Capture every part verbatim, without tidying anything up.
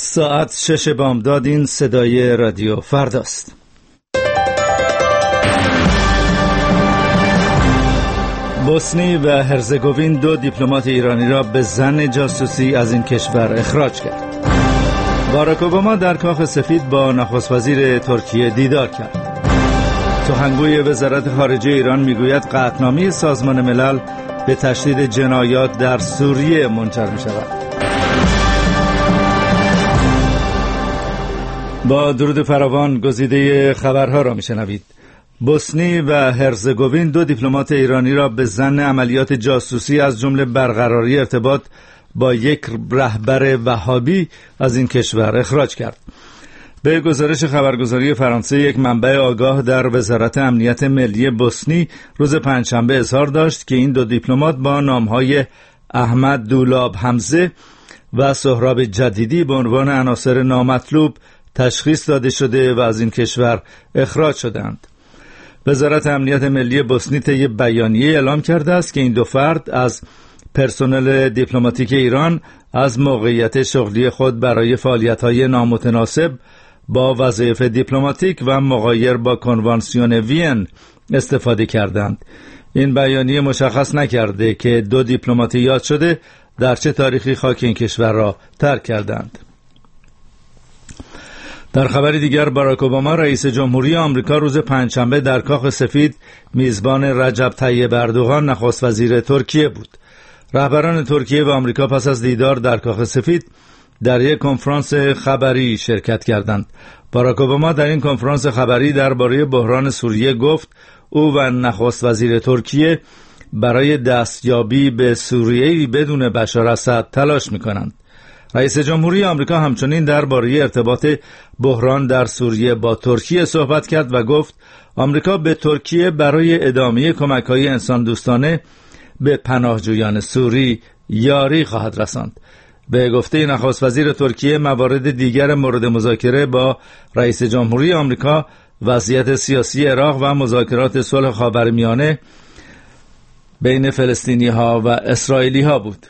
ساعت شش بامداد. این صدای رادیو فرداست. بوسنی و هرزگوین دو دیپلمات ایرانی را به ظن جاسوسی از این کشور اخراج کرد. باراک اوباما در کاخ سفید با نخست وزیر ترکیه دیدار کرد. سخنگوی وزارت خارجه ایران میگوید قطعنامه سازمان ملل به تشدید جنایات در سوریه منجر می شود. با درود فراوان گزیده خبرها را می شنوید. بوسنی و هرزگوین دو دیپلمات ایرانی را به ظن عملیات جاسوسی از جمله برقراری ارتباط با یک رهبر وهابی از این کشور اخراج کرد. به گزارش خبرگزاری فرانسه، یک منبع آگاه در وزارت امنیت ملی بوسنی روز پنجشنبه اظهار داشت که این دو دیپلمات با نامهای احمد دولاب حمزه و سهراب جدیدی به عنوان عناصر نامطلوب تشخیص داده شده و از این کشور اخراج شدند. وزارت امنیت ملی بوسنی طی بیانیه اعلام کرده است که این دو فرد از پرسنل دیپلماتیک ایران از موقعیت شغلی خود برای فعالیت‌های نامتناسب با وظایف دیپلماتیک و مغایر با کنوانسیون وین استفاده کردند. این بیانیه مشخص نکرده که دو دیپلمات یاد شده در چه تاریخی خاک این کشور را ترک کردند. در خبری دیگر، باراک اوباما رئیس جمهوری آمریکا روز پنجشنبه در کاخ سفید میزبان رجب طیب اردوغان نخست وزیر ترکیه بود. رهبران ترکیه و آمریکا پس از دیدار در کاخ سفید در یک کنفرانس خبری شرکت کردند. باراک اوباما در این کنفرانس خبری درباره بحران سوریه گفت او و نخست وزیر ترکیه برای دستیابی به سوریه‌ای بدون بشار اسد تلاش می‌کنند. رئیس جمهوری آمریکا همچنین درباره ارتباط بحران در سوریه با ترکیه صحبت کرد و گفت آمریکا به ترکیه برای ادامه کمک‌های انسان دوستانه به پناهجویان سوری یاری خواهد رساند. به گفته نخست وزیر ترکیه، موارد دیگر مورد مذاکره با رئیس جمهوری آمریکا وضعیت سیاسی عراق و مذاکرات صلح خاورمیانه بین فلسطینی‌ها و اسرائیلی‌ها بود.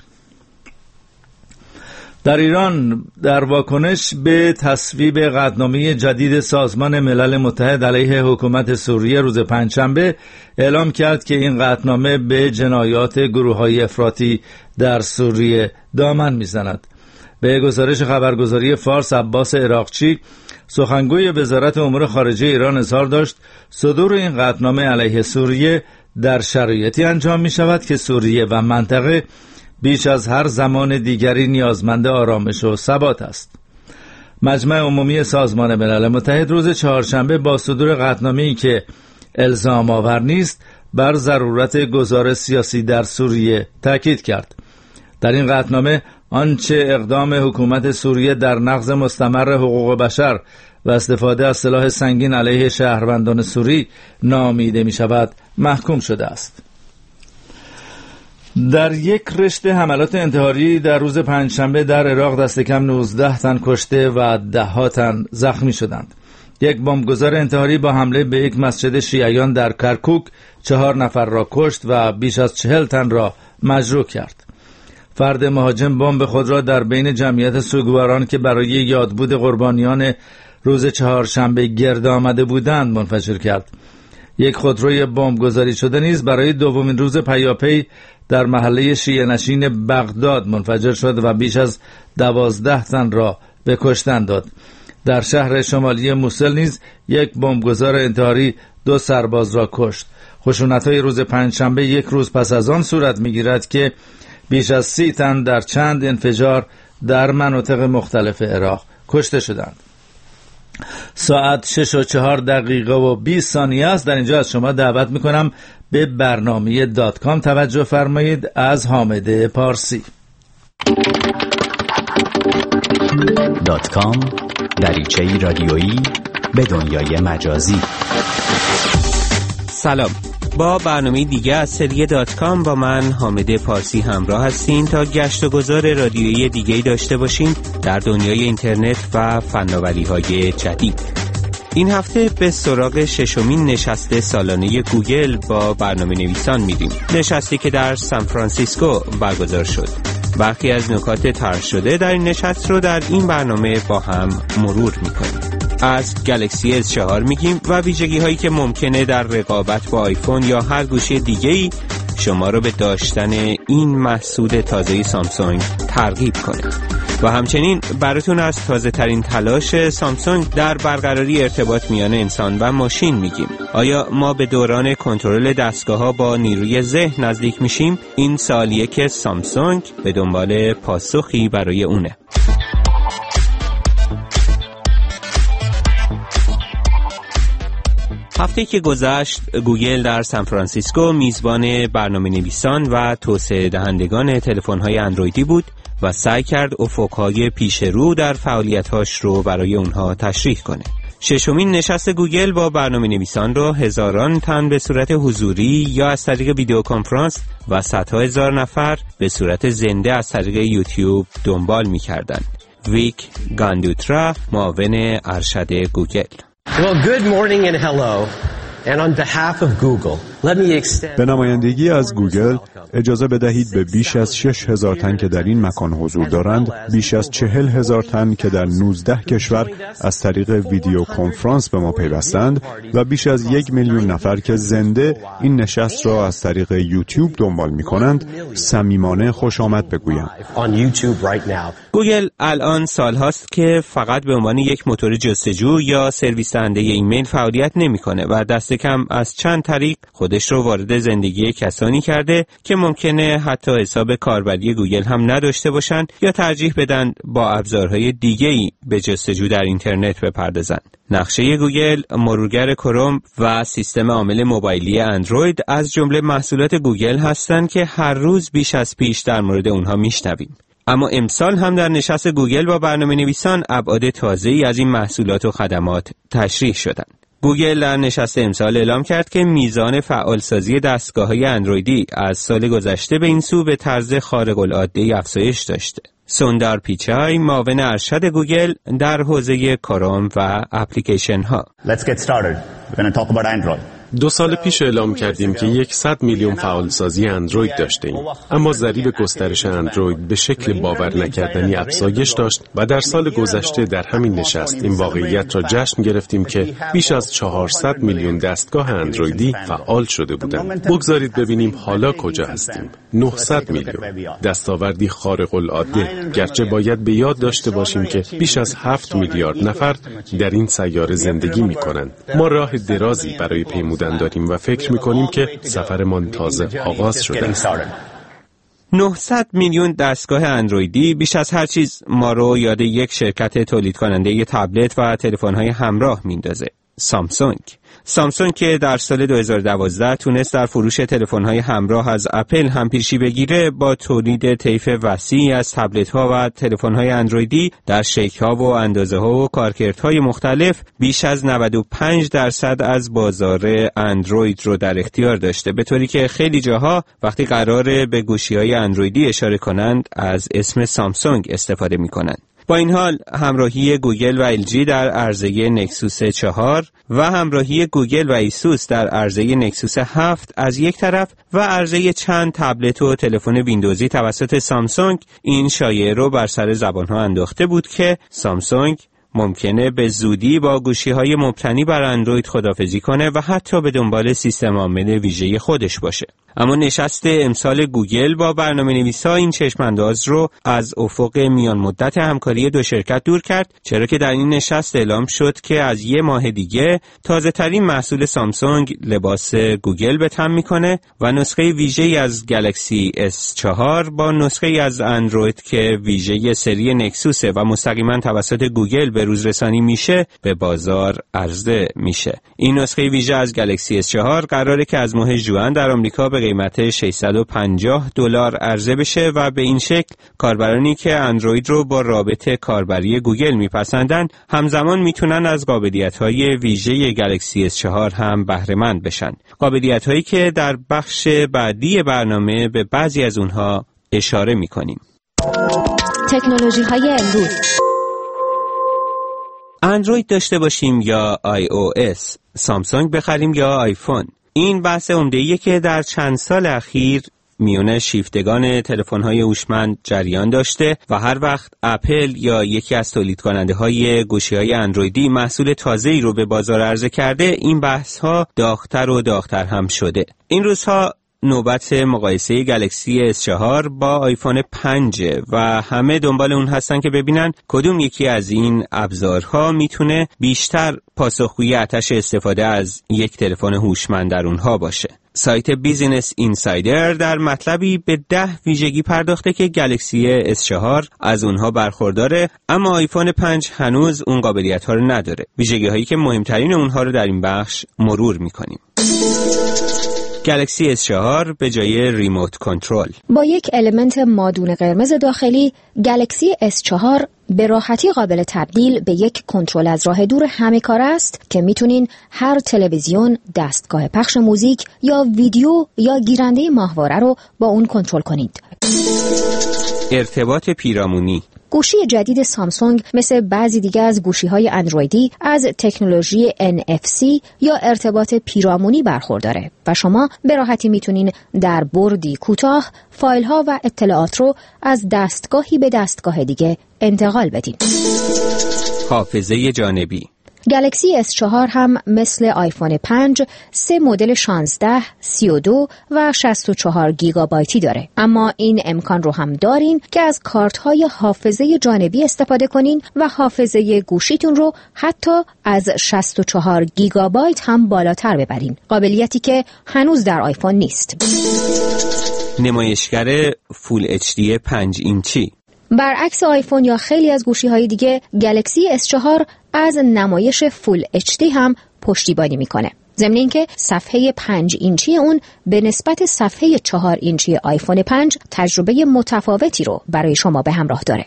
در ایران در واکنش به تصویب قطعنامه جدید سازمان ملل متحد علیه حکومت سوریه روز پنجشنبه اعلام کرد که این قطعنامه به جنایات گروه‌های افراطی در سوریه دامن می‌زند. به گزارش خبرگزاری فارس، عباس عراقچی سخنگوی وزارت امور خارجه ایران اظهار داشت صدور این قطعنامه علیه سوریه در شرایطی انجام می‌شود که سوریه و منطقه بیش از هر زمان دیگری نیازمند آرامش و ثبات است. مجمع عمومی سازمان ملل متحد روز چهارشنبه با صدور قطعنامه‌ای که الزام آور نیست بر ضرورت گذار سیاسی در سوریه تاکید کرد. در این قطعنامه آنچه اقدام حکومت سوریه در نقض مستمر حقوق بشر و استفاده از سلاح سنگین علیه شهروندان سوری نامیده می شود محکوم شده است. در یک رشته حملات انتحاری در روز پنجشنبه در عراق دست کم نوزده تن کشته و ده ها تن زخمی شدند. یک بمبگذار انتحاری با حمله به یک مسجد شیعیان در کرکوک چهار نفر را کشت و بیش از چهل تن را مجروح کرد. فرد مهاجم بمب خود را در بین جمعیت سوگواران که برای یادبود قربانیان روز چهارشنبه گرد آمده بودند منفجر کرد. یک خودروی بمبگذاری شده نیز برای دومین روز پیاپی در محله شیعه نشین بغداد منفجر شد و بیش از دوازده تن را به کشتن داد. در شهر شمالی موسل نیز یک بمبگذار انتحاری دو سرباز را کشت. خشونت‌های روز پنجشنبه یک روز پس از آن صورت می‌گیرد که بیش از سی تن در چند انفجار در مناطق مختلف عراق کشته شدند. ساعت شش و چهار دقیقه و بیست ثانیه است. در اینجا از شما دعوت میکنم به برنامه دات کام توجه فرمایید از حامد پارسی. دات کام، دریچه‌ای رادیویی به دنیای مجازی. سلام، با برنامه دیگه از سری دات کام با من حامد پارسی همراه هستین تا گشت و گذار رادیویی دیگه‌ای داشته باشین در دنیای اینترنت و فناوری‌های جدید. این هفته به سراغ ششمین نشست سالانه گوگل با برنامه نویسان میریم. نشستی که در سان فرانسیسکو برگزار شد. برخی از نکات طرح شده در این نشست رو در این برنامه با هم مرور میکنیم. از گلکسی اس چهار میگیم و ویژگی هایی که ممکنه در رقابت با آیفون یا هر گوشی دیگه‌ای شما رو به داشتن این محصول تازه سامسونگ ترغیب کنه. و همچنین براتون از تازه ترین تلاش سامسونگ در برقراری ارتباط میان انسان و ماشین میگیم. آیا ما به دوران کنترل دستگاه‌ها با نیروی ذهن نزدیک میشیم؟ این سوالیه که سامسونگ به دنبال پاسخی برای اونه. هفته که گذشت گوگل در سان فرانسیسکو میزبان برنامه نویسان و توسعه دهندگان تلفن‌های اندرویدی بود و سعی کرد افق‌های پیش رو در فعالیت‌هاش رو برای اونها تشریح کنه. ششمین نشست گوگل با برنامه نویسان رو هزاران تن به صورت حضوری یا از طریق ویدیو کنفرانس و صدها هزار نفر به صورت زنده از طریق یوتیوب دنبال می‌کردند. ویک گاندوترا، معاون ارشد گوگل. Well, good morning and hello. And on behalf of Google, let me extend به نمایندگی از گوگل اجازه بدهید به بیش از شش هزار تن که در این مکان حضور دارند، بیش از چهل هزار تن که در نوزده کشور از طریق ویدیو کنفرانس به ما پیوستند و بیش از یک میلیون نفر که زنده این نشست را از طریق یوتیوب دنبال می کنند، صمیمانه خوش آمد بگویم. گوگل الان سالهاست که فقط به عنوان یک موتور جستجو یا سرویس دهنده ایمیل فعالیت نمیکنه و دست کم از چند طریق خودش رو وارد زندگی کسانی کرده که ممکنه حتی حساب کاربری گوگل هم نداشته باشن یا ترجیح بدن با ابزارهای دیگه‌ای به جستجو در اینترنت بپردازن. نقشه گوگل، مرورگر کروم و سیستم عامل موبایلی اندروید از جمله محصولات گوگل هستند که هر روز بیش از پیش در مورد اونها میشنویم. اما امسال هم در نشست گوگل با برنامه نویسان ابعاد تازه‌ای از این محصولات و خدمات تشریح شدند. گوگل در نشست امسال اعلام کرد که میزان فعالسازی دستگاه‌های اندرویدی از سال گذشته به این سو به طرز خارق العاده افزایش داشته. سوندار پیچای، معاون ارشد گوگل در حوزه کروم و اپلیکیشن ها. Let's get started. We're going to talk about Android. دو سال پیش اعلام کردیم که صد میلیون فعالسازی اندروید داشتیم، اما ضریب گسترش اندروید به شکل باور نکردنی افزایش داشت و در سال گذشته در همین نشست این واقعیت را جشن گرفتیم که بیش از چهارصد میلیون دستگاه اندرویدی فعال شده بودند. بگذارید ببینیم حالا کجا هستیم. نهصد میلیون، دستاوردی خارق العاده، گرچه باید به یاد داشته باشیم که بیش از هفت میلیارد نفر در این سیاره زندگی می‌کنند. ما راه درازی برای پیمودن داریم و فکر می‌کنیم که سفرمان تازه آغاز شده است. نهصد میلیون دستگاه اندرویدی بیش از هر چیز ما رو یاد یک شرکت تولید کننده ی تبلت و تلفن‌های همراه میندازه، سامسونگ. سامسونگ که در سال دو هزار و دوازده تونست در فروش تلفن‌های همراه از اپل هم پیشی بگیره، با تولید طیف وسیعی از تبلت‌ها و تلفن‌های اندرویدی در شکل‌ها و اندازه‌ها و کارکردهای مختلف بیش از نود و پنج درصد از بازار اندروید رو در اختیار داشته، به طوری که خیلی جاها وقتی قراره به گوشی‌های اندرویدی اشاره کنند از اسم سامسونگ استفاده می‌کنند. با این حال همراهی گوگل و ال جی در عرضه نکسوس چهار و همراهی گوگل و ایسوس در عرضه نکسوس هفت از یک طرف و عرضه چند تبلت و تلفن ویندوزی توسط سامسونگ این شایعه رو بر سر زبانها انداخته بود که سامسونگ ممکنه به زودی با گوشی‌های مبتنی بر اندروید خداحافظی کنه و حتی به دنبال سیستم عامل ویژه خودش باشه. اما نشست امسال گوگل با برنامه‌نویسا این چشم‌انداز رو از افق میان مدت همکاری دو شرکت دور کرد، چرا که در این نشست اعلام شد که از یه ماه دیگه تازه‌ترین محصول سامسونگ لباس گوگل به تن می‌کنه و نسخه ویژه‌ای از گلکسی اس چهار با نسخه‌ای از اندروید که ویژه سری نکسوسه و مستقیما توسط گوگل به روز رسانی میشه به بازار عرضه میشه. این نسخه ویژه از گلکسی اس چهار قراره که از ماه ژوئن در آمریکا به قیمت ششصد و پنجاه دلار عرضه بشه و به این شکل کاربرانی که اندروید رو با رابط کاربری گوگل میپسندن همزمان میتونن از قابلیت‌های ویژه گلکسی اس چهار هم بهره مند بشن. قابلیت‌هایی که در بخش بعدی برنامه به بعضی از اونها اشاره میکنیم. تکنولوژی‌های امروز، اندروید داشته باشیم یا آی او اس، سامسونگ بخریم یا آیفون. این بحث عمده‌ایه که در چند سال اخیر میون شیفتگان تلفن‌های هوشمند جریان داشته و هر وقت اپل یا یکی از تولید کننده های گوشی‌های اندرویدی محصول تازه‌ای رو به بازار عرضه کرده، این بحث‌ها داغ‌تر و داغ‌تر هم شده. این روزها نوبت مقایسه گلکسی اس چهار با آیفون پنج و همه دنبال اون هستن که ببینن کدوم یکی از این ابزارها میتونه بیشتر پاسخگوی آتش استفاده از یک تلفن هوشمند در اونها باشه. سایت بیزینس اینسایدر در مطلبی به ده ویژگی پرداخته که گلکسی اس چهار از اونها برخورداره، اما آیفون پنج هنوز اون قابلیت ها رو نداره. ویژگی هایی که مهمترین اونها رو در این بخش مرور میکنیم. گلکسی اس چهار به جای ریموت کنترل با یک المنت مادون قرمز داخلی، گلکسی اس چهار به راحتی قابل تبدیل به یک کنترل از راه دور همه کار است که میتونین هر تلویزیون، دستگاه پخش موزیک یا ویدیو یا گیرنده ماهواره رو با اون کنترل کنید. ارتباط پیرامونی گوشی جدید سامسونگ مثل بعضی دیگه از گوشی‌های اندرویدی از تکنولوژی ان اف سی یا ارتباط پیرامونی برخورداره و شما به راحتی میتونین در بردی کوتاه فایل‌ها و اطلاعات رو از دستگاهی به دستگاه دیگه انتقال بدین. حافظه جانبی گلکسی اس چهار هم مثل آیفون پنج سه مدل شانزده، سی و دو و شصت و چهار گیگابایتی داره، اما این امکان رو هم دارین که از کارت‌های حافظه جانبی استفاده کنین و حافظه گوشیتون رو حتی از شصت و چهار گیگابایت هم بالاتر ببرین، قابلیتی که هنوز در آیفون نیست. نمایشگر فول اچ دی پنج اینچی برعکس آیفون یا خیلی از گوشی‌های دیگه، گلکسی اس چهار از نمایش فول اچ دی هم پشتیبانی میکنه. ضمن اینکه صفحه پنج اینچی اون به نسبت صفحه چهار اینچی آیفون پنج تجربه متفاوتی رو برای شما به همراه داره.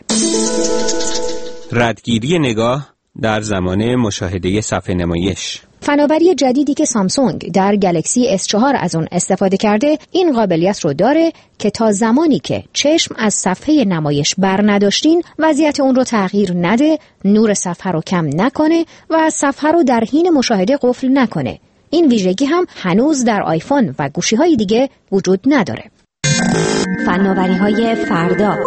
ردگیری نگاه در زمان مشاهده صفحه نمایش فناوری جدیدی که سامسونگ در گلکسی اس چهار از اون استفاده کرده این قابلیت رو داره که تا زمانی که چشم از صفحه نمایش بر نداشتین وضعیت اون رو تغییر نده، نور صفحه رو کم نکنه و صفحه رو در حین مشاهده قفل نکنه. این ویژگی هم هنوز در آیفون و گوشی‌های دیگه وجود نداره. فناوری‌های فردا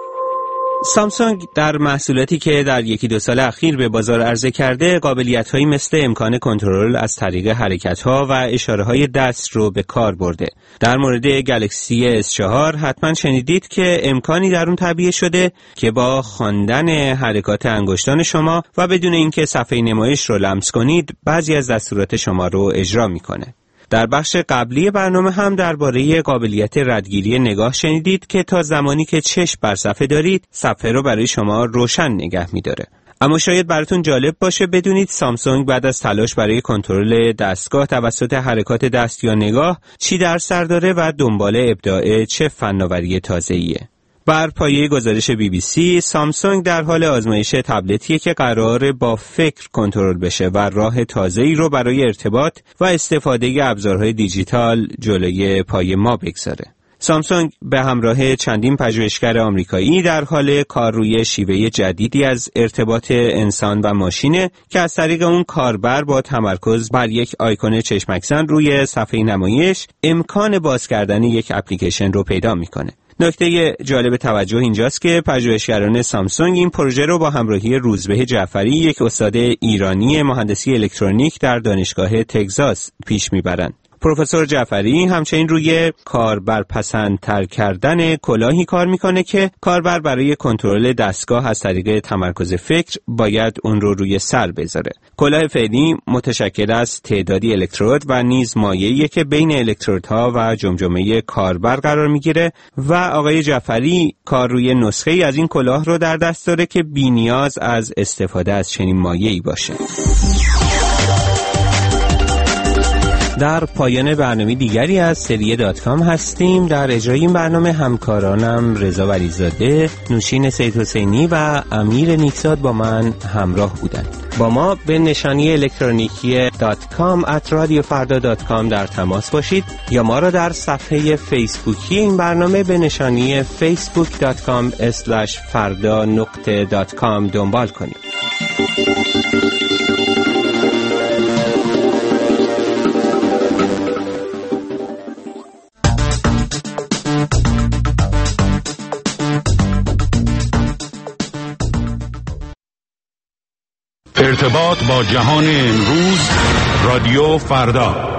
سامسونگ در محصولاتی که در یکی دو سال اخیر به بازار عرضه کرده قابلیت‌هایی مثل امکان کنترل از طریق حرکت‌ها و اشاره‌های دست رو به کار برده. در مورد گلکسی اس چهار حتما شنیدید که امکانی در اون تعبیه شده که با خواندن حرکات انگشتان شما و بدون اینکه صفحه نمایش رو لمس کنید بعضی از دستورات شما رو اجرا می‌کنه. در بخش قبلی برنامه هم درباره قابلیت ردگیری نگاه شنیدید که تا زمانی که چشم بر صفحه دارید صفحه رو برای شما روشن نگه می‌داره. اما شاید براتون جالب باشه بدونید سامسونگ بعد از تلاش برای کنترل دستگاه توسط حرکات دست یا نگاه چی در سر داره و دنبال ابداع چه فناوری تازه‌ایه. بر پایه گزارش بی بی سی، سامسونگ در حال آزمایش تبلتیه که قراره با فکر کنترل بشه و راه تازه‌ای رو برای ارتباط و استفاده ابزارهای دیجیتال جلوی پای ما بگذاره. سامسونگ به همراه چندین پژوهشگر آمریکایی در حال کار روی شیوه جدیدی از ارتباط انسان و ماشینه که از طریق اون کاربر با تمرکز بر یک آیکون چشمک‌زن روی صفحه نمایش امکان باز کردن یک اپلیکیشن رو پیدا میکنه. نکته جالب توجه اینجاست که پژوهشگران سامسونگ این پروژه رو با همراهی روزبه جعفری، یک استاد ایرانی مهندسی الکترونیک در دانشگاه تگزاس پیش میبرند. پروفسور جعفری همچنین روی کاربر پسندتر کردن کلاهی کار میکنه که کاربر برای کنترل دستگاه از طریق تمرکز فکر باید اون رو روی سر بذاره. کلاه فعلی متشکل از تعدادی الکترود و نیز مایعی که بین الکترودها و جمجمه کاربر قرار میگیره و آقای جعفری کار روی نسخه ای از این کلاه رو در دست داره که بی نیاز از استفاده از چنین مایعی باشه. در پایان برنامه دیگری از سری دات کام هستیم. در اجرای این برنامه همکارانم رضا ولیزاده، نوشین سیدحسینی و امیر نیکزاد با من همراه بودند. با ما به نشانی الکترونیکی دات کام ات رادیو فردا دات کام در تماس باشید یا ما را در صفحه فیسبوکی این برنامه به نشانی فیسبوک دات کام اسلش فردا نقطه دات کام دنبال کنید. ارتباط با جهان امروز، رادیو فردا.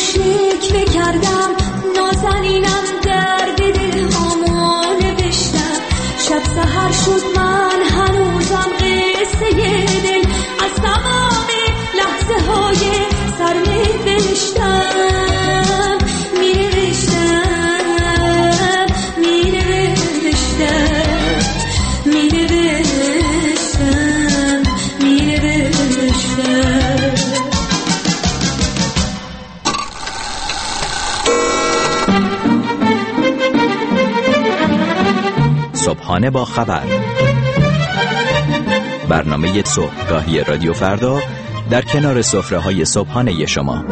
شکوه کردم، نازنینم درد دل هامو نوشتم. شب سحر شد من هنوزم قصه دل از تمام لحظه های سر می نوشتم می نوشتم می نوشتم می نوشتم می نوشتم. صبحانه با خبر، برنامه صبحگاهی رادیو فردا در کنار سفره‌های صبحانه شما.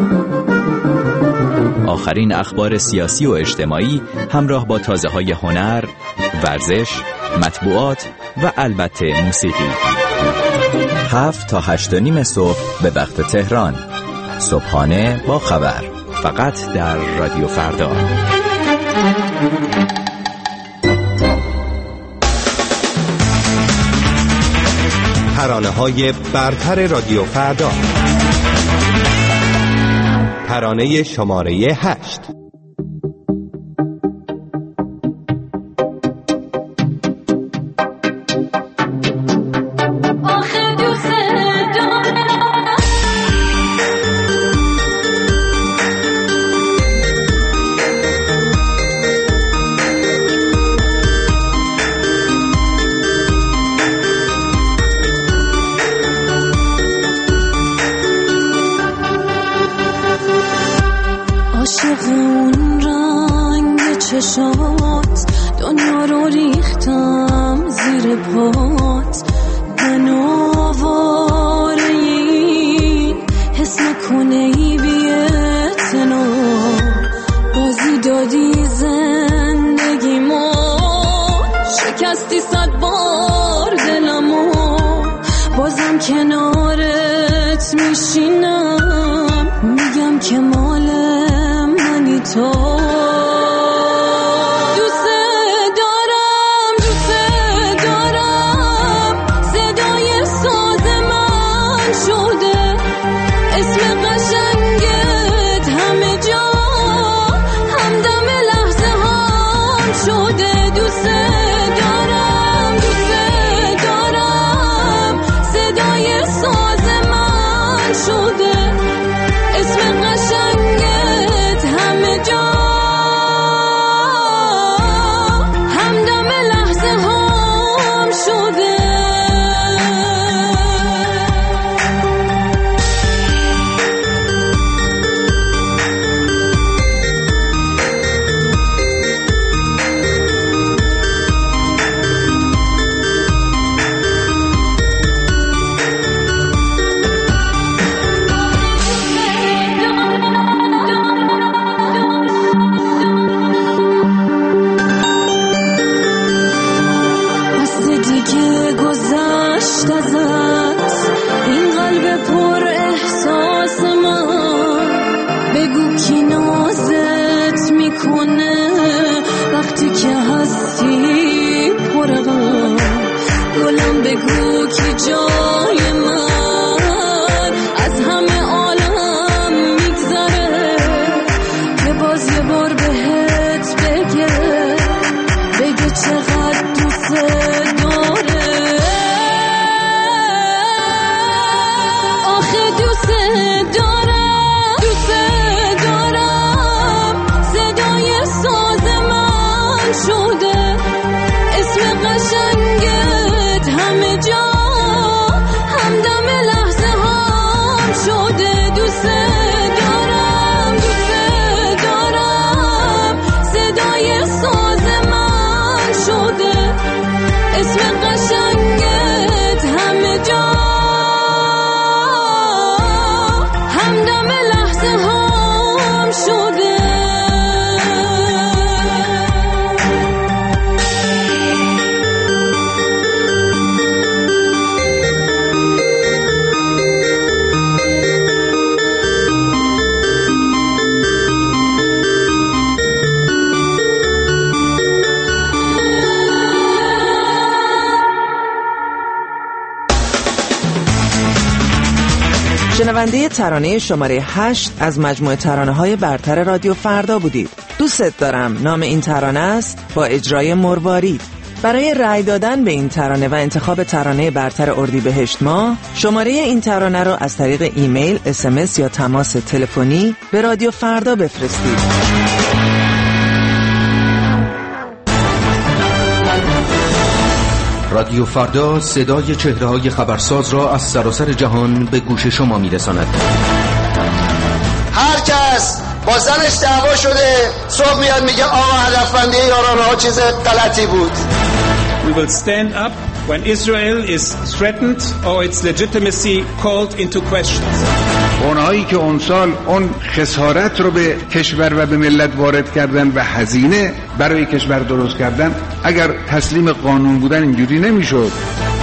آخرین اخبار سیاسی و اجتماعی همراه با تازه‌های هنر، ورزش، مطبوعات و البته موسیقی. هفت تا هشت و نیم صبح به وقت تهران. صبحانه با خبر، فقط در رادیو فردا. ترانه‌های برتر رادیو فردا. ترانه شماره هشت. چشات دنیا رو ریختم زیر پات، من آواره این حس نکنه ای بی‌اعتنا، بازی دادی زندگی ما، شکستی صد بار دلمو، بازم کنارت میشینم، میگم که مال منی تو. Yes. شنونده ترانه شماره هشت از مجموعه ترانه‌های برتر رادیو فردا بودید. دوست دارم نام این ترانه است با اجرای مروارید. برای رأی دادن به این ترانه و انتخاب ترانه برتر اردیبهشت ماه، شماره این ترانه رو از طریق ایمیل، اس ام اس یا تماس تلفنی به رادیو فردا بفرستید. رادیو فردا صدای چهره‌های خبرساز را از سراسر جهان به گوش شما می‌رساند. هر کس با زنش دعوا شده صبح میاد میگه آقا هدفمندی یارانه‌ها چیز غلطی بود. We will stand up when Israel is threatened or its legitimacy called into question. اونهایی که اون سال اون خسارت رو به کشور و به ملت وارد کردن و هزینه برای کشور درست کردن، اگر تسلیم قانون بودن اینجوری نمیشد.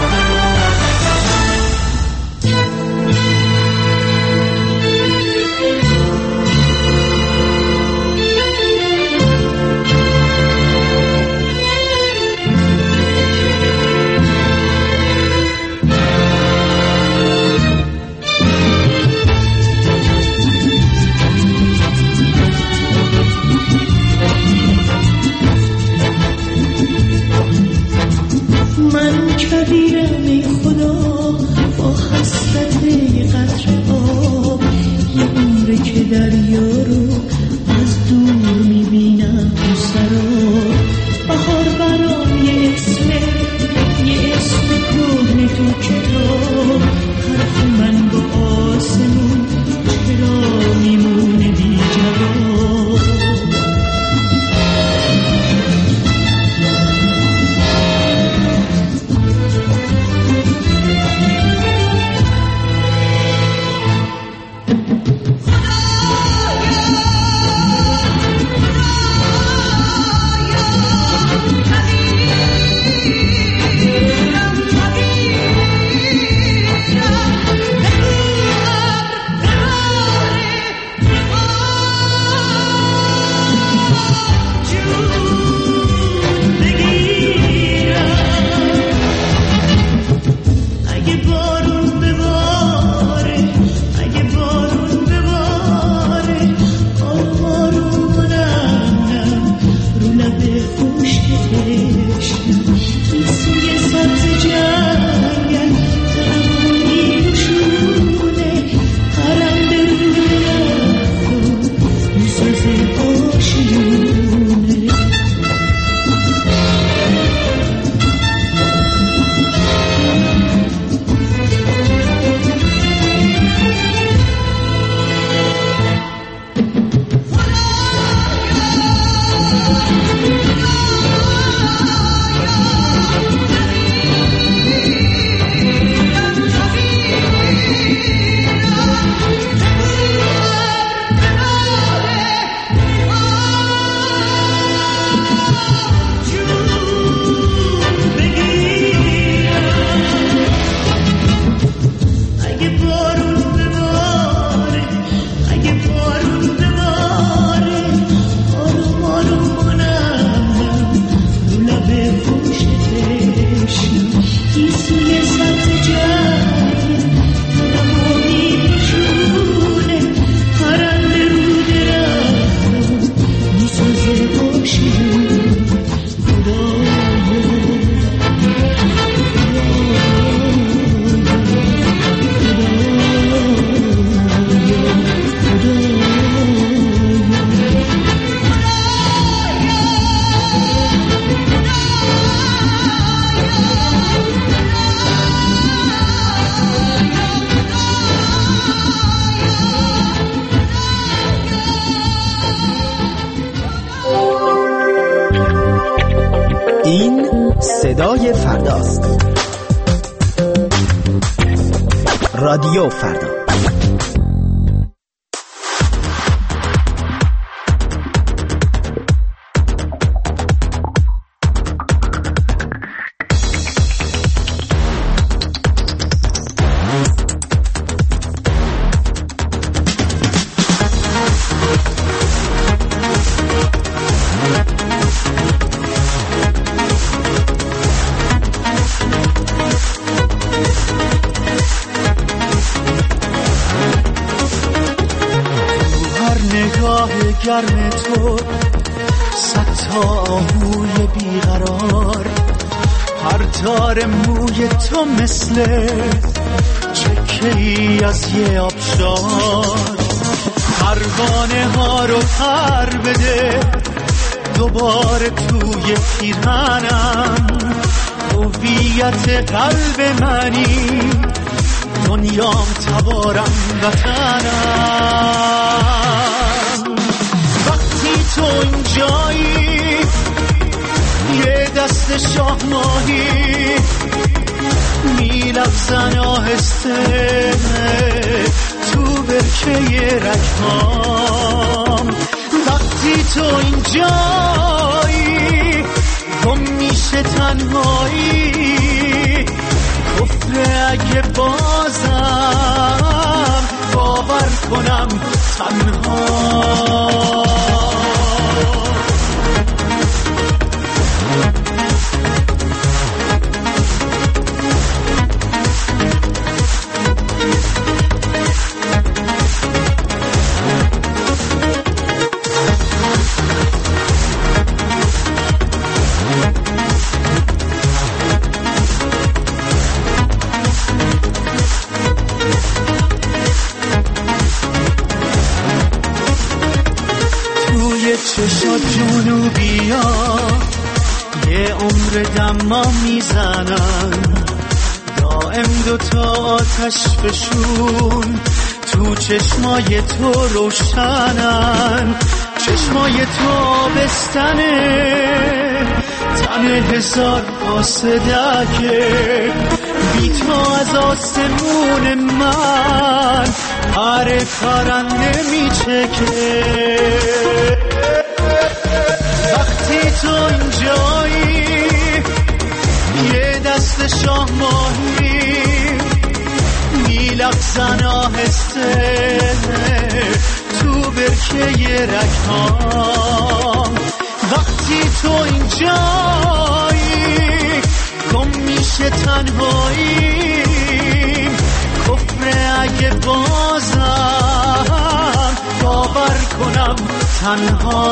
صدای فرداست. رادیو فردا. نگاه گرم تو، صد تا آهوی بیقرار، هر تار موی تو مثل چکه‌ای از یه آبشار. پروانه ها رو پر بده دوباره توی پیرهنم، هویت قلب منی، دنیام تبارم وطنم. وقتی تو اینجایی یه دست شاه ماهی میلغزن آهسته تو برکه رگهام. وقتی تو اینجایی گم میشه تنهایی، کفر اگه بازم باور کنم تنها. چشات جنوبیا یه عمر دما میزنن، دائم دوتا آتش فشون تو چشمای تو روشنن. چشمای تو آبستنه، تن هزار آسدکه، بی تو از آسمون من هر پرنده میچکه. وقتی تو اینجایی یه دست شاه ماهی میلغزن آهسته تو برکه رگهام. وقتی تو اینجایی گم میشه تنهایی، کفر اگه بازم باور کنم تنها.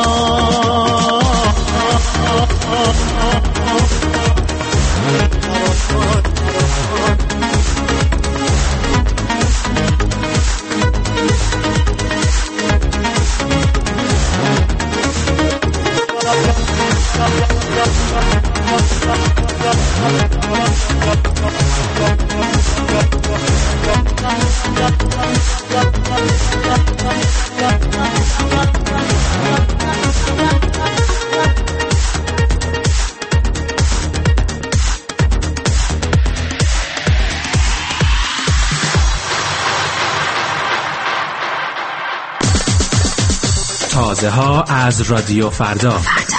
تازه ها از رادیو فردا.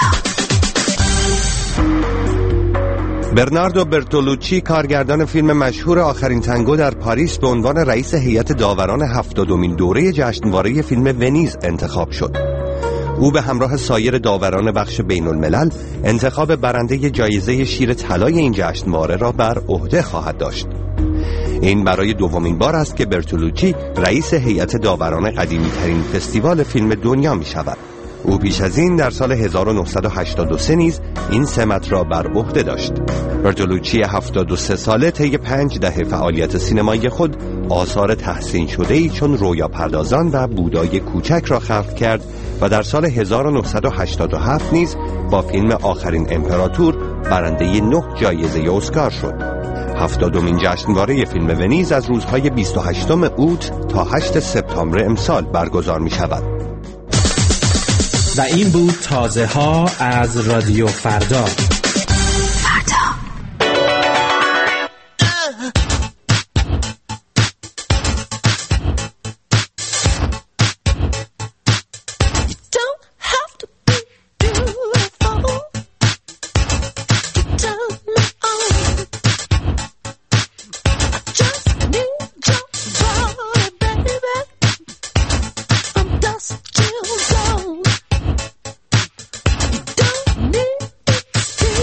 برناردو برتولوچی، کارگردان فیلم مشهور آخرین تانگو در پاریس، به عنوان رئیس هیئت داوران هفتادمین دوره جشنواره فیلم ونیز انتخاب شد. او به همراه سایر داوران بخش بین الملل انتخاب برنده جایزه شیر طلای این جشنواره را بر عهده خواهد داشت. این برای دومین بار است که برتولوچی رئیس هیئت داوران قدیمی ترین فستیوال فیلم دنیا می شود. او پیش از این در سال هزار و نهصد و هشتاد و سه نیز این سمت را بر عهده داشت. برتولوچی هفتاد و سه ساله طی پنج دهه فعالیت سینمایی خود آثار تحسین شده‌ای چون رویا پردازان و بودای کوچک را خلق کرد و در سال هزار و نهصد و هشتاد و هفت نیز با فیلم آخرین امپراتور برنده نه جایزه اسکار شد. هفتادمین جشنواره فیلم ونیز از روزهای بیست و هشتم اوت تا هشتم سپتامبر امسال برگزار می شود. و این بود تازه ها از رادیو فردا. Still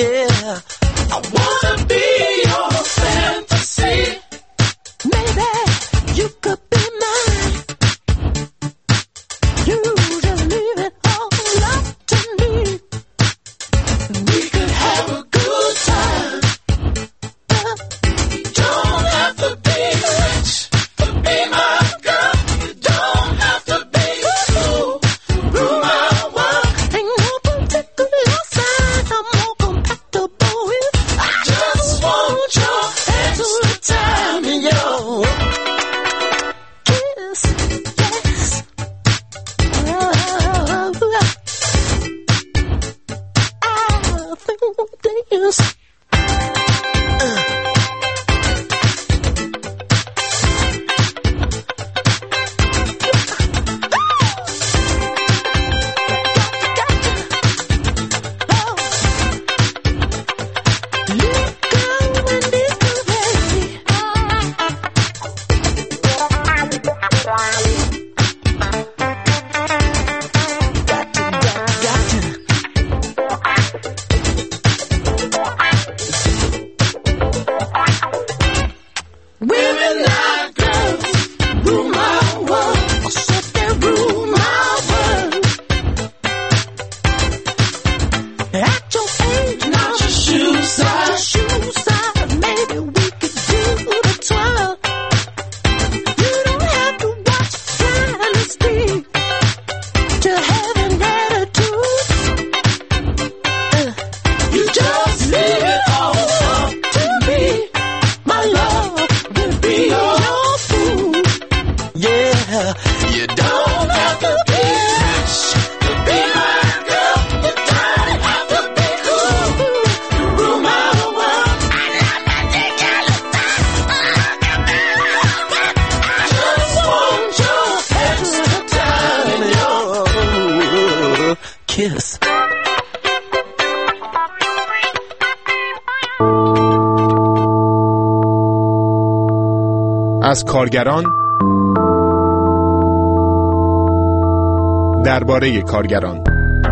yeah. I wanna be your fantasy. Maybe you could be mine. You just leave it all up to me. We could have a good time. You don't have to be rich to be my girl. You don't have to be cool to rule my world. Ain't no particular sign I'm more compatible with. I just want your extra time and your kiss, yes. Oh, I think this. Women like girls rule my world. I said they rule my world. At your age, not your shoe size, your shoe size. Maybe we could do the twirl. You don't have to watch Dynasty to have an attitude. Uh, you just leave it all up to me, my love. Be your fool, yeah. You don't have to be rich to be my girl. You don't have to be cool to rule my world. I love that ridiculous I just want your extra time and your kiss. از کارگران درباره کارگران.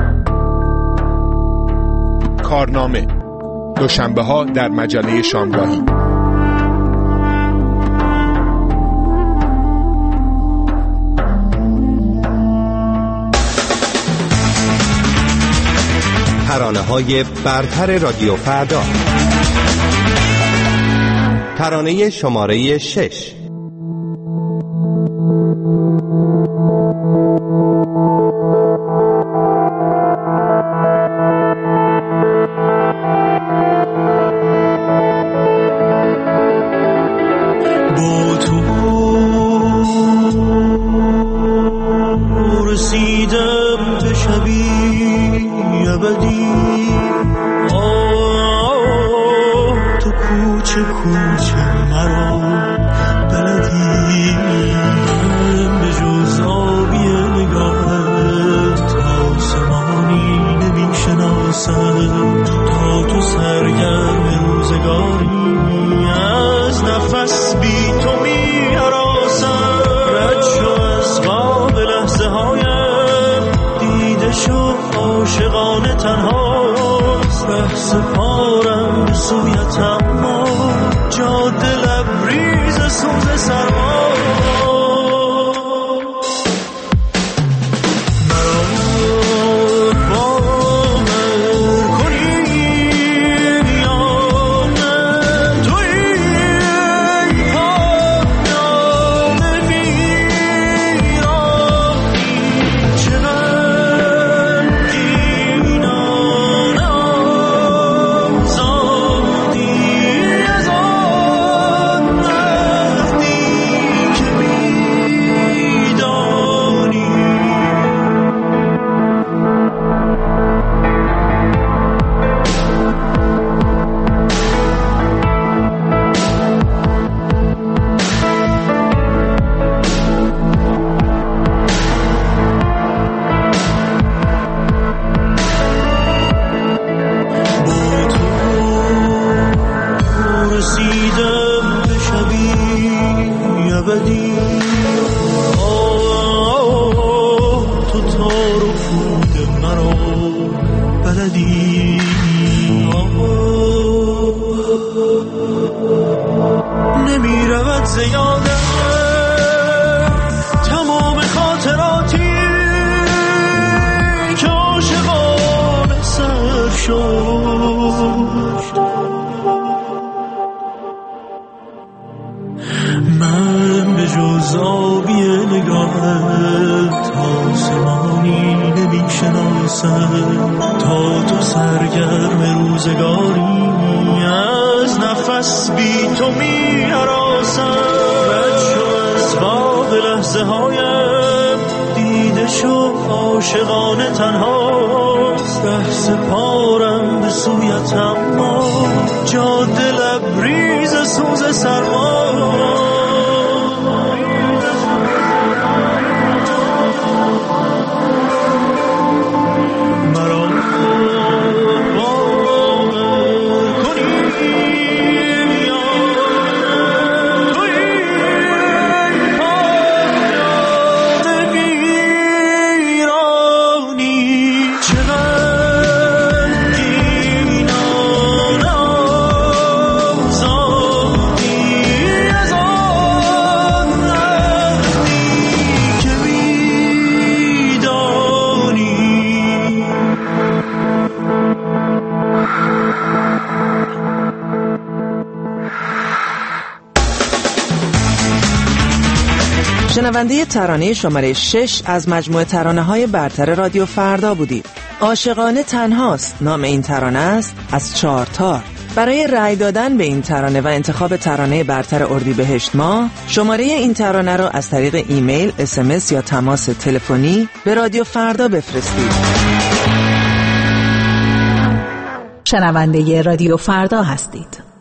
کارنامه دوشنبه ها در مجله شامگاهی. ترانه های برتر رادیو فردا. ترانه شماره شش. با تو رسیدم به شبی ابدی. آه تو کوچه کوچه مرا بلدی. به جز آبی نگاهت آسمانی نمی شناسم. تا تو سرگرم روزگاری از نفس بی تو می هراسم. رد شو از خواب لحظه هایم، دیده شو عاشقانه تنهاست. ره سپارم به سویت اما جاده لبریز سوز سرما. بلدی نمی رود زیاده تمام خاطراتی که عاشقانه سر شد من به جز آبی نگاهت آسمانی نمی شناسم تا تو سرگرم روزگاری از نفس بی تو می هراسم بد شو از خواب لحظه هایم دیده شو عاشقانه تنهاست ره سپارم به سویت اما جاده لبریز سوز سرما شنونده ترانه شماره شش از مجموعه ترانه‌های برتر رادیو فردا بودید. عاشقانه تنهاست نام این ترانه است از چهار تار. برای رأی دادن به این ترانه و انتخاب ترانه برتر اردیبهشت ماه شماره این ترانه را از طریق ایمیل، اس ام اس یا تماس تلفنی به رادیو فردا بفرستید. شنونده رادیو فردا هستید.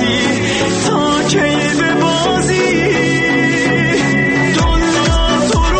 تا که به بازی دنیا تو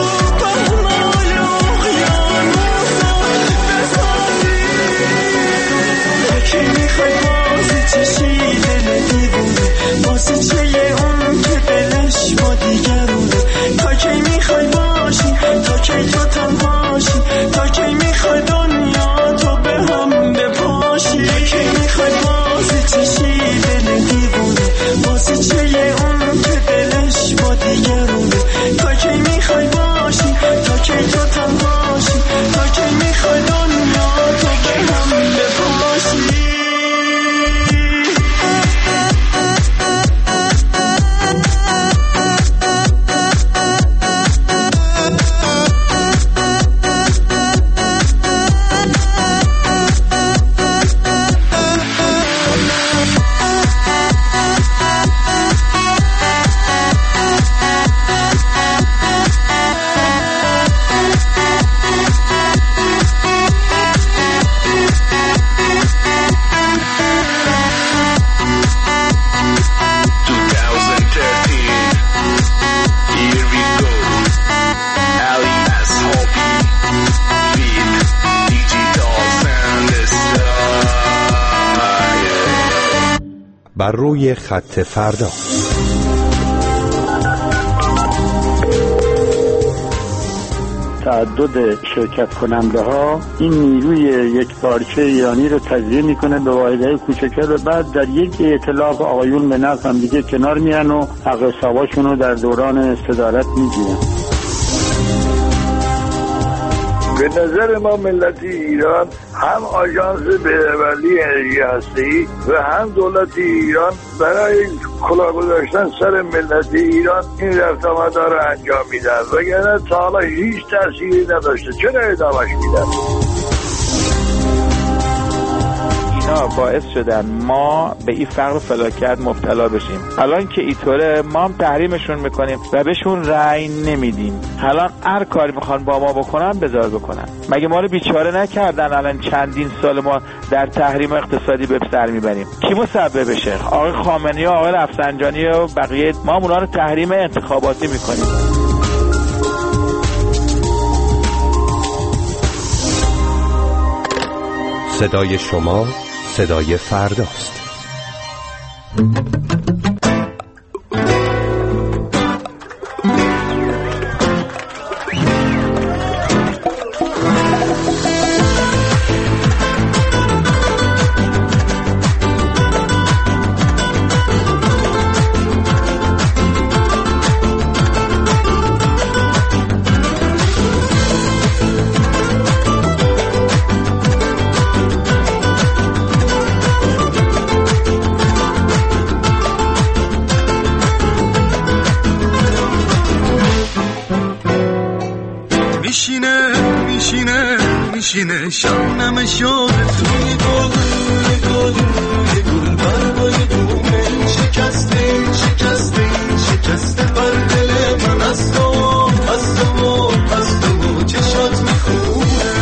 بر روی خط فردا. تعدد شرکت کننده ها این نیروی یک پارچه ایرانی رو تجزیه میکنه به واحدهای کوچکتر و بعد در یک ائتلاف آقایون به نفع هم دیگه کنار میان و حق حساباشون رو در دوران صدارت میگیرن. به نظر ما ملت ایران هم آژانس بهره‌وری انرژی هسته‌ای و هم دولت ایران برای کلاه گذاشتن سر ملت ایران این رفت آمدها را انجام میدن، وگرنه تا حالا هیچ تأثیری نداشته. چرا ادامهش میدن؟ اینا باعث شدن ما به این فقر و فلاکت مبتلا بشیم. الان که اینطوره ما هم تحریمشون میکنیم و بهشون رأی نمیدیم. الان هر کاری میخوان با ما بکنن بذار بکنن. مگه ما رو بیچاره نکردن؟ الان چندین سال ما در تحریم اقتصادی به سر میبریم. کی مسبب بشه؟ آقای خامنه‌ای و آقای رفسنجانی و بقیه. ما اونا رو تحریم انتخاباتی میکنیم. صدای شما صدای فرداست. میشینه شامنم شده توی گل گل گل برگای دومه شکسته شکسته شکسته بر دل من از تو از تو از تو چشات میخونه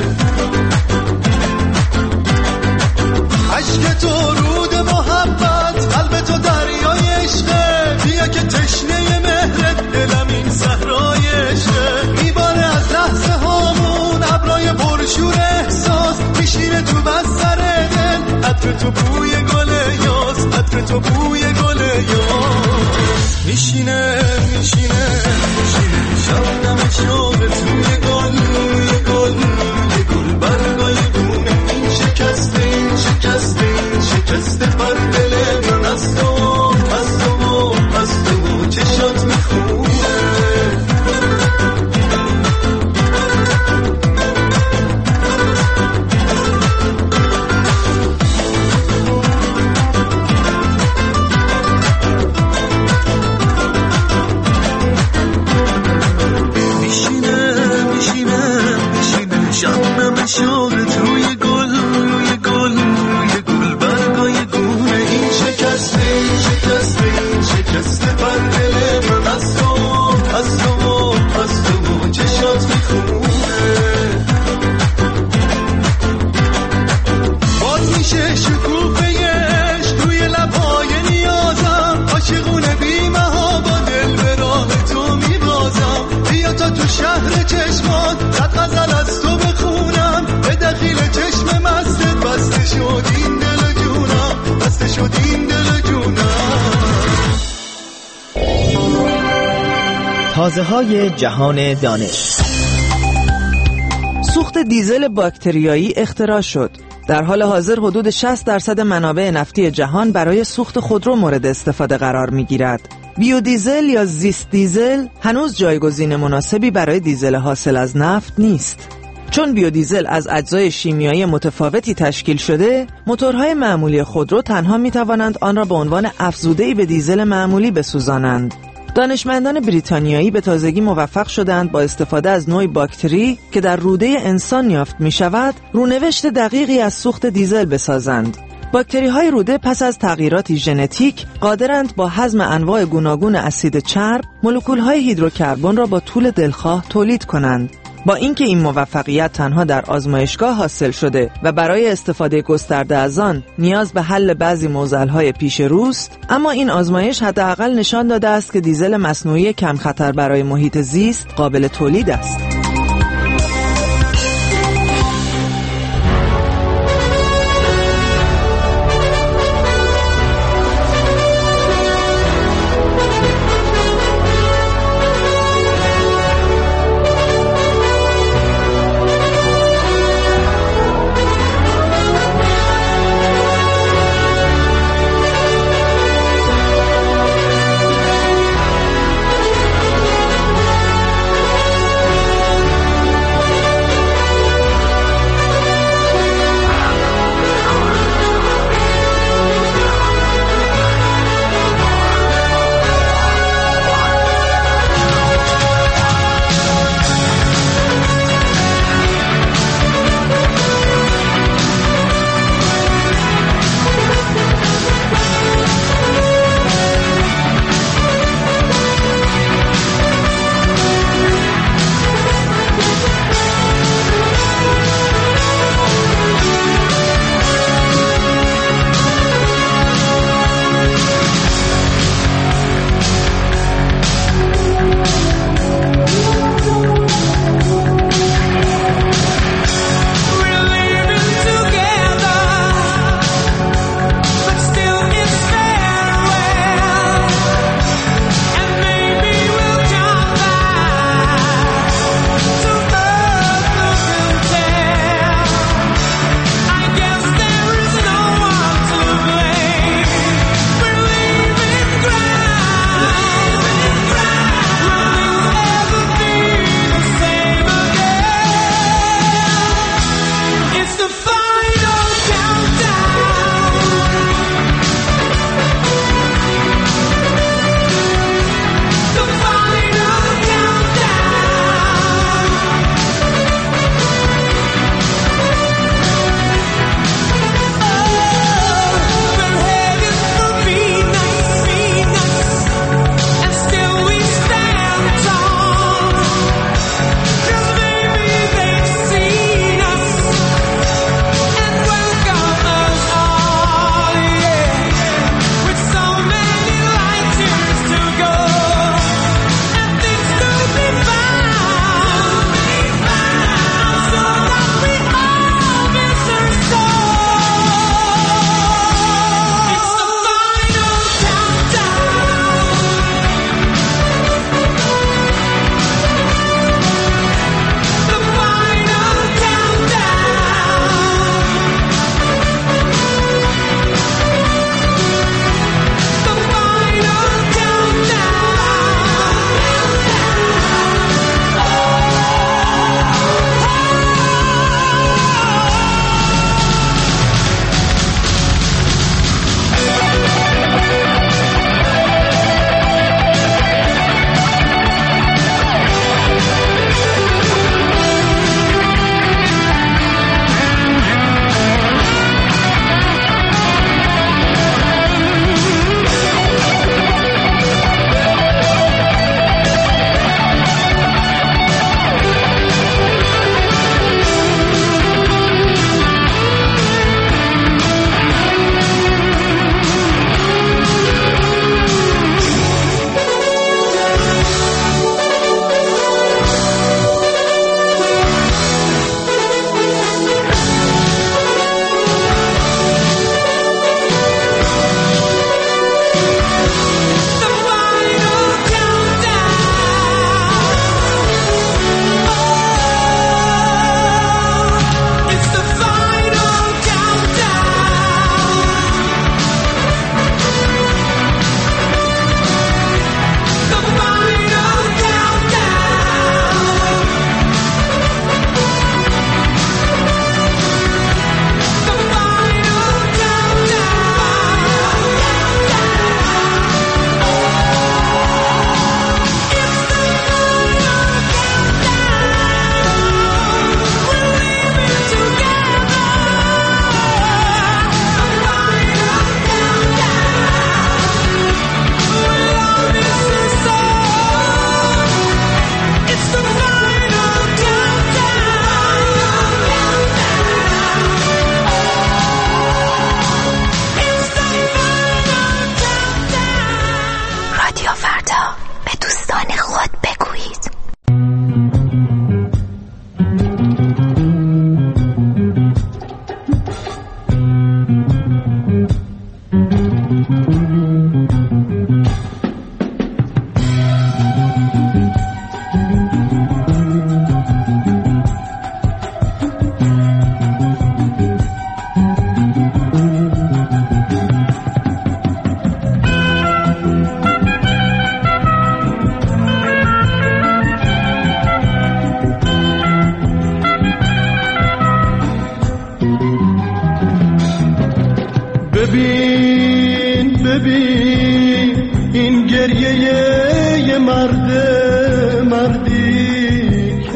عشق تو رود محبت قلب تو دریای عشقه بیا که تشنه مهرت دلم این صحرای عشقه میباره از لحظه هامون ابرای پرشور احساس میشینه تو بستر دل عطر تو بوی گل یاس عطر تو بوی گل یاس میشینه میشینه میشینه شبنم شوق توی گل روی گل روی گل برگای گونه این شکسته این شکسته این شکسته بر دل من از تو از تو از تو چشات میخونه شوق توی گل روی گل روی گل برگای گونه این شکسته این شکسته این شکسته بر دل من از تو از تو از تو چشات میخونه باز میشه شکوفهش توی لبهای نیازم عاشقونه بیمه ها با دل به راه تو میبازم بیا تا تو شهر چشمات صد غزل از تو بخونم به دخیل چشم مستت بسته شد این دل جونم بسته شد این دل جونم تازه های جهان دانش. سوخت دیزل باکتریایی اختراع شد. در حال حاضر حدود شصت درصد منابع نفتی جهان برای سوخت خودرو مورد استفاده قرار می‌گیرد. بیودیزل یا زیست دیزل هنوز جایگزین مناسبی برای دیزل حاصل از نفت نیست. چون بیودیزل از اجزای شیمیایی متفاوتی تشکیل شده، موتورهای معمولی خودرو تنها می‌توانند آن را به عنوان افزوده‌ای به دیزل معمولی بسوزانند. دانشمندان بریتانیایی به تازگی موفق شدند با استفاده از نوعی باکتری که در روده انسان یافت می شود، رونوشت دقیقی از سوخت دیزل بسازند. باکتری های روده پس از تغییراتی ژنتیک قادرند با هضم انواع گوناگون اسید چرب، مولکول های هیدروکربن را با طول دلخواه تولید کنند. با اینکه این موفقیت تنها در آزمایشگاه حاصل شده و برای استفاده گسترده از آن نیاز به حل بعضی معضل‌های پیش روست، اما این آزمایش حداقل نشان داده است که دیزل مصنوعی کم خطر برای محیط زیست قابل تولید است.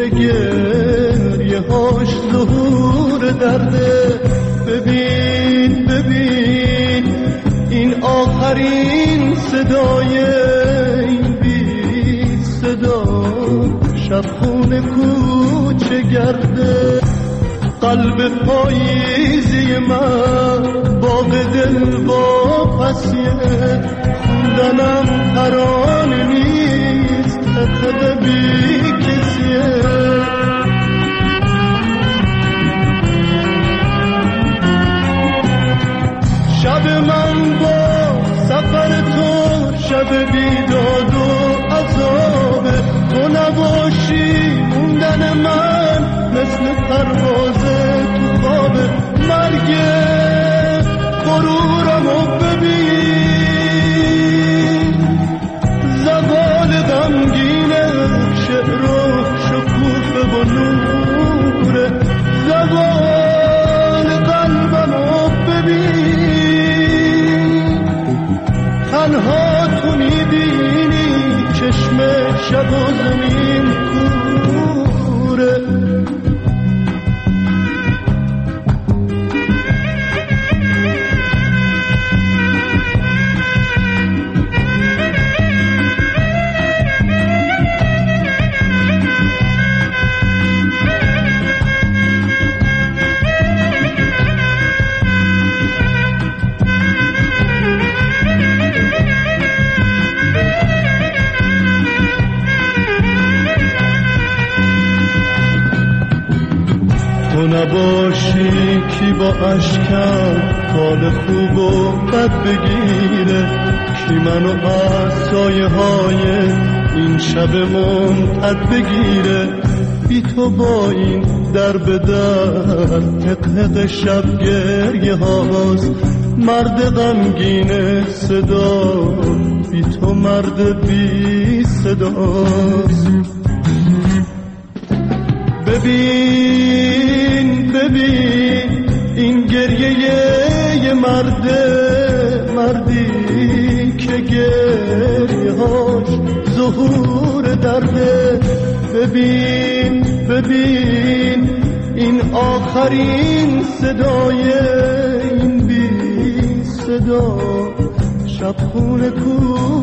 که گریه هاش ظهور درده. ببین ببین این آخرین صدای این بی صدا، شب خونه کوچه گرده. قلب پاییزی من باغ دل با پسیه، خوندنم ترانه نیست خطب بی کسیه. شب من با سفر تو شب بیداد و عذابه، تو نباشی موندن من مثل پرواز تو خوابه. مرگ غرورمو ببین، زوال غمگینه، شعر و شکوفه و نوره. زوال قلبمو ببین، تنها تو میبینی چشم شب و زمین کوره. نباشی کی با اشکم حال خوب و بد بگیره، کی منو از سایه های این شب منتد بگیره. بی تو با این در به در حق شب گریه هاست، مرد غمگین صدا بی تو مرد بی صداست. ببین ببین این گریه یه مرده، مردی که گریه هاش ظهور درده. ببین ببین این آخرین صدای این بی صدا، شب خونه کو